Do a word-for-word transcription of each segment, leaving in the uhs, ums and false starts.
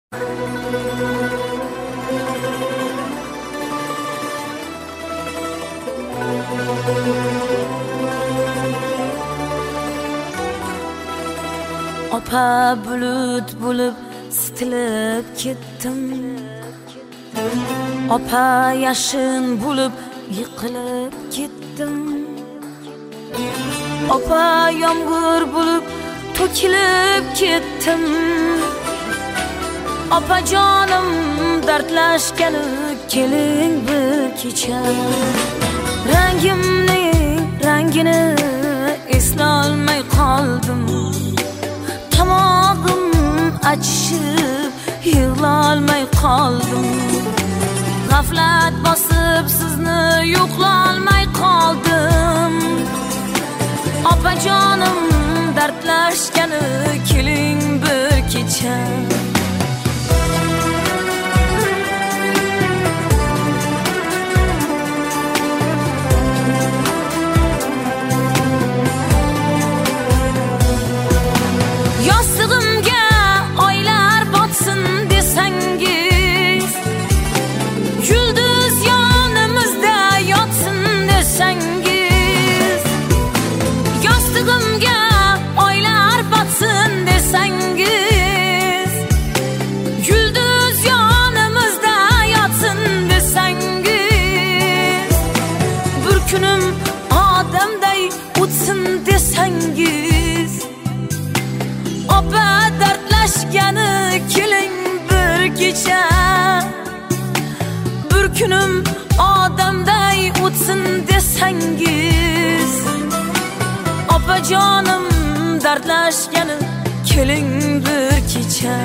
Opa bulut bo'lib sitilib ketdim. Opa yashin bo'lib yiqilib ketdim. Opa yomg'ir bo'lib to'kilib ketdim. Opa jonim dardlashgani keling bir kecha. Rangimning rangini eslolmay qoldim. Tomog'im achishib yig'lolmay qoldim. G'aflat bosib sizni yo'qlolmay qoldim. Opa jonim dardlashgani keling bir kecha. Yostig'imga oylar botsin desangiz, yulduz yonimizda yotsin desangiz, yostig'imga oylar botsin desangiz, yulduz yonimizda yotsin desangiz, bir kunim odamday o'tsin desangiz, opa dardlashgani keling bir kecha. Bir kunim odamday o'tsin desangiz, opa jonim dardlashgani keling bir kecha.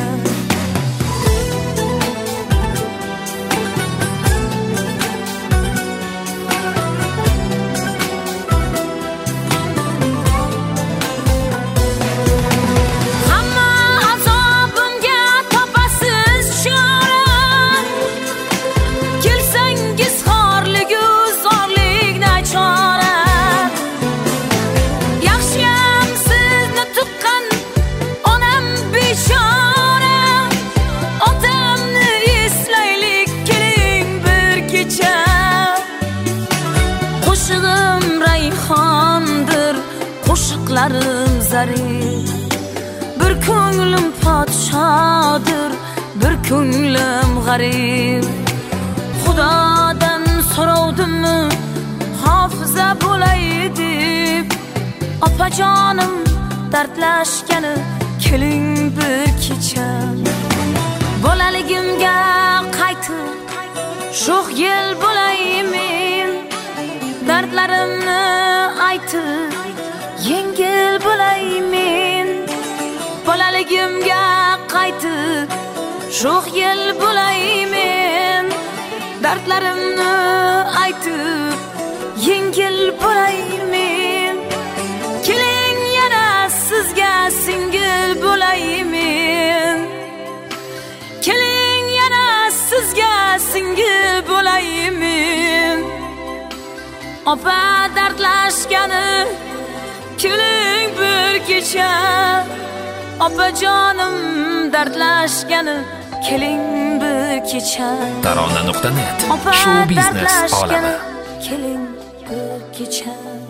Qo'shig'im rayhondir, qo'shiqlarim zarif. Bir ko'nglim podshodir, bir ko'nglim g'arib. Xudodan so'ravdim hofiza bo'lay deb, opa jonim dardlashgani keling bir kecha. Bolaligimga qaytib sho'x yil bo'laymen, dardlarimni aytib yengil bo'laymen. Bolaligimga qaytib sho'x yil bo'laymen, dardlarimni aytib yengil bo'laymen. Keling yana sizga singil bo'laymen, keling yana sizga singil bo'laymen. Opa dardlashgani keling bir kecha. Opa jonim dardlashgani keling bir kecha. Tarona nuqta net Opa Show Business dardlashgani olami keling bir kecha.